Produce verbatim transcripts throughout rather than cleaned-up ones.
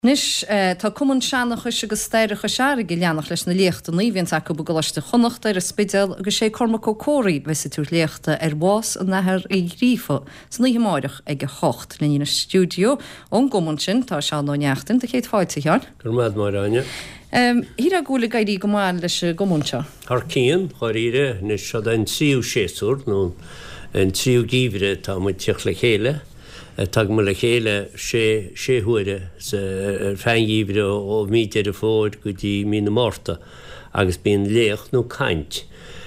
Nis tá cumann seannach chuis agus steire chu seara go leannach leis na léachta ní bhíonn acu bu go leiste chonacht ar a spidéal agus sé Cormac Ó Cóirí bheits túr léachta ar bás an nethar i grífa san ní máireach ag chocht le na stúdio ón gomann sin tá seán nó neachtain de chéad fáilte cheart. Gur mad mar aine. Um, hir a gúla gairí go máil leis gomanse. Har cían choíre nis se an tríú séúr nó an tríú gíomhre tá mu teach le chéile. Tag me le chéile sé séhuire sa feingíomhre ó míide a fód go dtí mí mórta agus bíon léoch nó caint.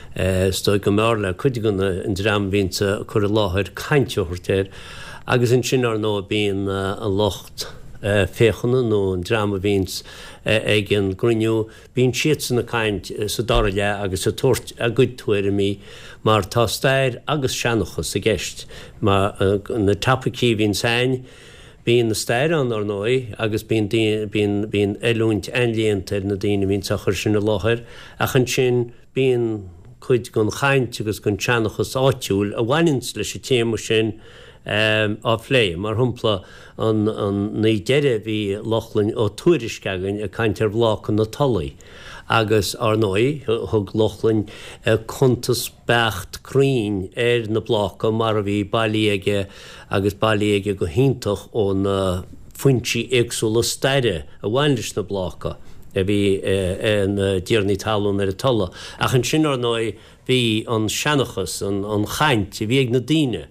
Stoi go mála chuide gona an drám bhínta chur a láthir cainteoirtéir agus an sin ar nó bíon an locht féchanna nó an drama bhís ag an gruniú bíon siad san na caint sa dara le agus a tuairt a gcuidtuair a mí mar tá stair agus seanachas a gceist mar na tapaí hín sain bíon na stair an ar nói agus bíon bíon eúint einléanta na daine bhín sa chuir sin na láthir a chun sin bíon chuid gon chaint agus gon seanachas áitiúil a bhainins leis sé téama sin Um, á phlé, mar thumpla an, an ní deire bhí lochlainn ó tuairisceagan a caiintear bhlachan na talaí. Agus ar nói thug lochlainn uh, contas becht crín ar na bhlacha mar a bhí bailíige agus bailíige go hintach ó na fuintí éagsúla staire a bhainlis na bhlacha a bhí uh, an uh, díornaí talún ar a talla. A chun sin ar nói bhí an seanachas an, an chaint a bhí ag na daine.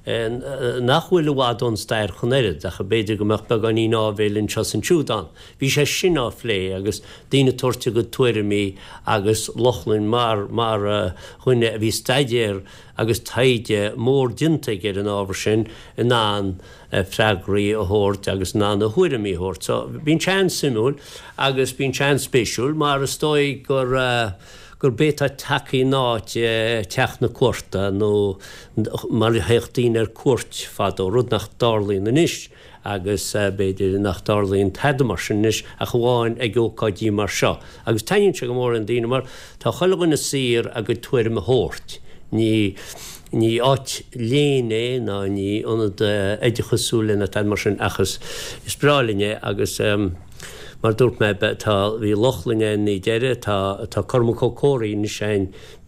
Nachhfuil bhád an stair chunéad a chu beidir go meach beag an í nábhéil in seos an siúdán. Bhí sé sin á phlé agus daine tuairte go tuairimí agus lochlainn mar mar chuine a bhí staidéir agus taide mór dinta gur an ábhar sin in ná freigraí a thuirt agus ná na thuairimí thuirt. So bín tean simúil agus bín tean spéisiúil mar a stoi gur uh, gur béta takeí náit teach na cuarta nó mar heachtaín ar cuairt fad ó rud nach darlaín inis agus uh, beidir nach darlaín tedamar sin inis a chuháin ag ócádí mar seo. Agus tainn se go mór an daine mar tá chulagan na sír a go tuairim a thuirt. Ní ní áit léine ná ní onad uh, éideachasúla na tedamar sin achas is brálinne agus um, mar dúirt me tá bhí lochlinge ní deire tá tá Cormac Ó Cóirí ní sein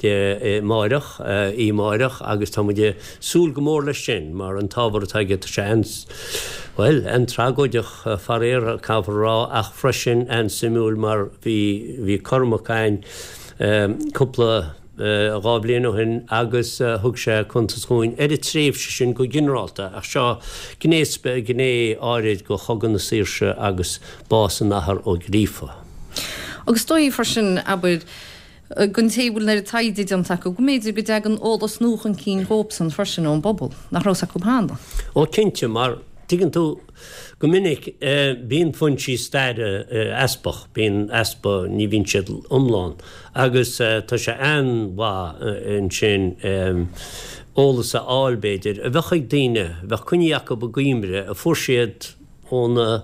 de máireach í máireach agus tá muide súl go mór leis sin mar an tábhar atá get seans. Well, an trágóideach faréir cabhrá ach freisin an simúil mar bhí bhí Cormacáin um, cúpla a gá bliain ó hin agus uh, thug sé chuntas chuin ar a tréimhse sin go ginráta ach seo gnéispe gné áirid go chogan na síirse agus bás an nahar ó grífa. Agus dóí for sin abud gon tébul na a taide an take go méidir go deag an ólas núchan cín hópsan for sin ón bobbal nach rá a go hána. Ó cinnte mar tuigeann tú go minic uh, bíon fuintí staire uh, aspach bíon aspa ní bhíonn siad umláin agus uh, tá sé an bhá uh, in sin um, ólas a áilbéidir a bheith ag daine bheith cuineach go gcuimre a fuair siad óna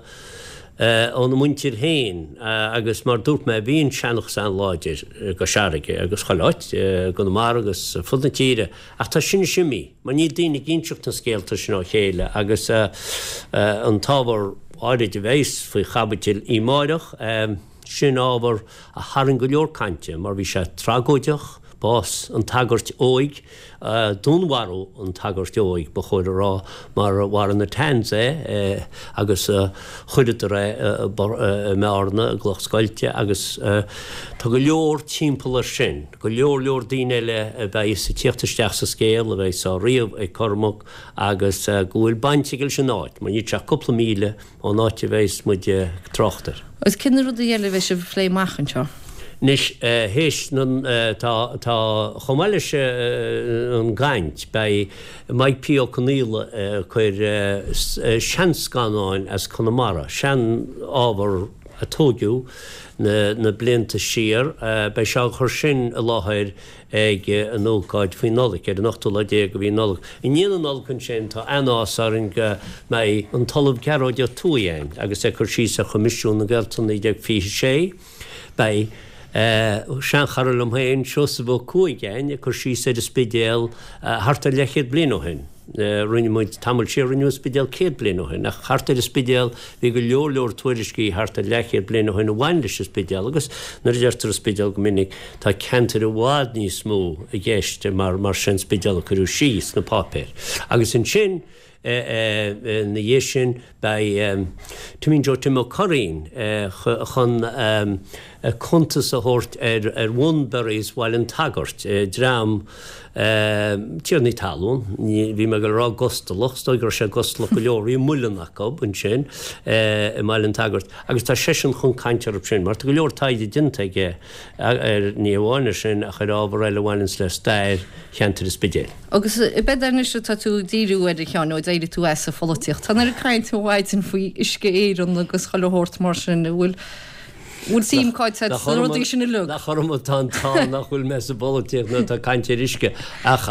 óna muintir héin agus mar dúirt me bhíon seanach san láidir go seaige agus chaláit go mar agus fud na tíre ach tá sinna simí mar ní daine ginseach na scéalta sin á chéile agus uh, uh, an tábhar áirid a bhéis faoi chabatil í máireach um, sin ábhar a haran go leor cainte mar bhí sé trágóideach bás an tagart óig uh, dúnharú an tagart óig ba chuir rá mar war an na tans é eh, agus uh, chuide ré uh, uh, mearna gloch scoilte agus uh, tá go leor timpplair sin go leor leor daine le uh, bheith sa tíochttasteach sa scéal a bheith sa riamh ag Cormac agus uh, gohfuil baintigil sin áit mar ní teach coppla míle ó náte bhéis muid uh, trochtar. Is cinnar rud a dhéile bheith se phlé machchan seo? Nis uh, héis nun uh, tá tá chomáilise uh, an gaint bei Mike P. O'Connell uh, chuir uh, seanscanáin as Connemara, sean ábhar a tógiú na, na blianta siar uh, bei seo chur sin a láthir ag uh, an ógáid faoi nolik ar an nachtóla déag go bhí nolik. I níana nolchan sin tá anásaring uh, mé an talamh ceróide túéin agus é chur sí a chomisisiún na Gaeltaí ag fi sé bei Uh, sean charlam héin sios bh cuaigéin a chur sí sé a spidéal uh, harta lechiad blin ó hin. rinne muid tamil sé rinne spidéal céad blian ó hin. Nach chartar is spidéal hí go leor leor tuairiscí hartar lechéad blian ó hin a bhain leis spidéal agus nar deirtar spidéal go minic tá cantar a bhád níos smó a gceiste mar mar sin spidéal a chuú síos na pápéir. Agus in sin na dhé sin tuín jo Tim Corín chun contas a hort ar bhhainberries bhil an tagart drám tíarnaí talún, bhí me go rá gostalach, stoi gur sé gostalach go leorí mullanachab an sin i maiil an tagart. Agus tá sé sin chun caiintear op sin, mar go leor taide dinteige ar ní bháine sin a chu ábhar eile bhhainins le stair cheantar is bidéil. Agus i bedaine se tá tú díú ar cheanú éidir tú as a folatíocht. Tá ar caiint tú bhaidin faoi isce éan agus chohort mar sin bhfuil Bhfuil sim cáid rodí sin lu. Nach chum tá tá nach bhfuil me a boltíoch nó tá caiinte isce ach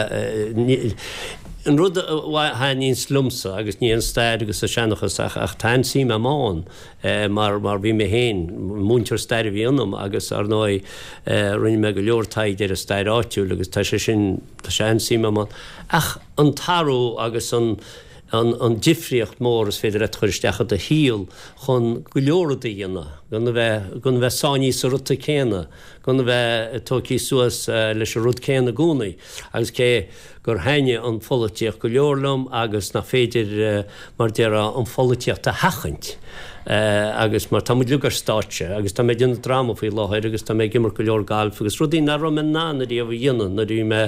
an rud haíon slumsa agus ní an stair agus a seannachas ach tá sim amán mar mar bhí mé héin múntear stair bhíonnam agus ar nó rinne me go leortaid ar a stair áitiú agus tá sé sin tá sé an sim amán. Ach an tarú agus an an an difriocht mór is féidir a chuiristeachcha a híal chun go leorda dhéana, gun bheith gun bheith sáí sa ruta céna, gun bheith tóí suas leis a rud céna gúnaí, agus cé gur haine an folatíoch go leorlam agus na féidir mar deara an folatíocht a hachaint. Uh, agus mar tá lugar státe, agus tá méid dionn drama faoi láthir, agus tá méid gimmar go leor galfa, agus rudí na rom an ná na díomh dhéanaan na dí me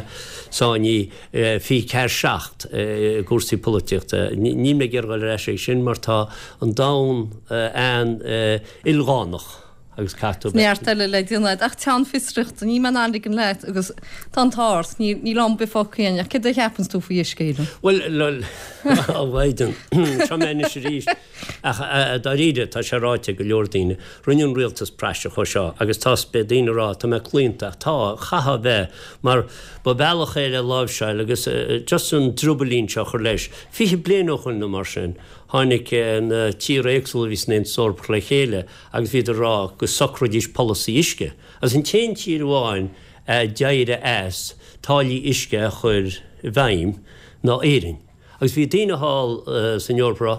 sáí fi ceir seacht gúsaí políteachta. Ní mé gur gáil éis sin mar tá an dán an ilghánach. agus catú. Neartile le dionad ach tean fistricht ní man andig an leit agus tan táirt ní ní lam befáchéin ach cid a cheapans tú faoi scéile. Well lol á bhaiden tá mé sé ríist ach dá riide tá sé ráite go leordaine runún rialtas preise chu seo agus tá be daine rá tá me clíntaach tá chaha bheith mar ba bailach éile lábhseil agus just an drúbalín seo chu leis fiche blianachchan na mar sin. Hánig an tír éagsúil vís naon sorp le chéile agus bhíidir rá go socradís policy isce. As in té tír bháin deire as táilí isce a chur bhaim ná éirin. Agus bhí daine hall Señor Bra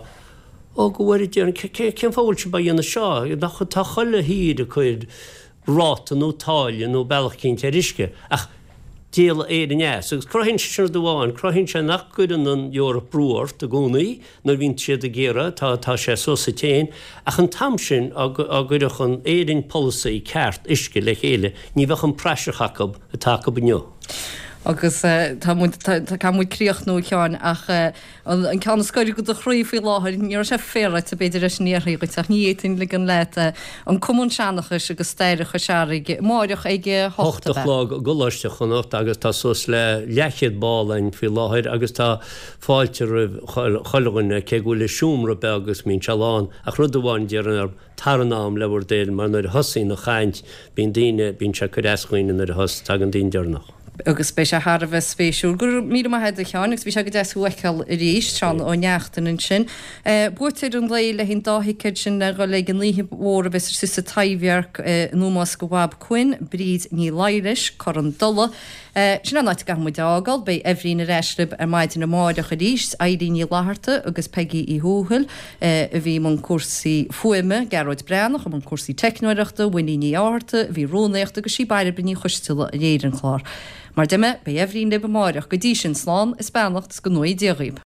ó go bhfuir dearan cén fáil se ba dhéanana seo, nach tá choile híad a chuid ráta nó táile nó bailach cinn ar isce. Ach déal éidir neas, agus crohinn se do bháin, crohinn se nach cuidan an Eorop brúir a gúnaí, nar bhín siad a géire tá tá sé sosa téin, ach an tam sin a gcuireach an éirin policy ceart isce le chéile, ní bheith an preise chacab a take bneo. Agus tá muid críochtnú teáin ach an ceanna scoir go do chríomh fao láthir níor sé férat a beidir leis níorthaí go teach níétain le an leite an cumún seannachas agus steirecha seaigh máireach ige hochtta lá goláiste chunacht agus tá sos le lechiad bálain fao láthir agus tá fáilte choileganna ce bhfuil le siúmra be agus mín seán ach rud amháin dearan ar tarnám lehar déil mar nuair thosaí na chaint bín daine bín se chu eascaoine ar thos tag an daon dearnach. Agus spéis a Har bheith spéisiú. Gur mí head a cheánnigs bhí se go deas huiceil a ríéis seán ó neachtain an sin. Buirteir an léile hín dáhiiciid sin go le an líhí óra bes si sa taimhearc nómas go bhab cuin, bríd ní leiris, chor an dola. Sin an áit go mu ágal, bei ehrín a reislib ar maidin na máideach a ríist, éirí ní láharta agus pegi í húhil, a bhí man cuasaí fuime, Geróid Breannach, a man cuasaí technoireachta, winní ní áharta, bhí rónéachta agus sí baidir bní chuistile a réidir an chlár. Mar dimme bei ehrín le be máireach go dtí sin sláán is beannacht go nuí déghíb.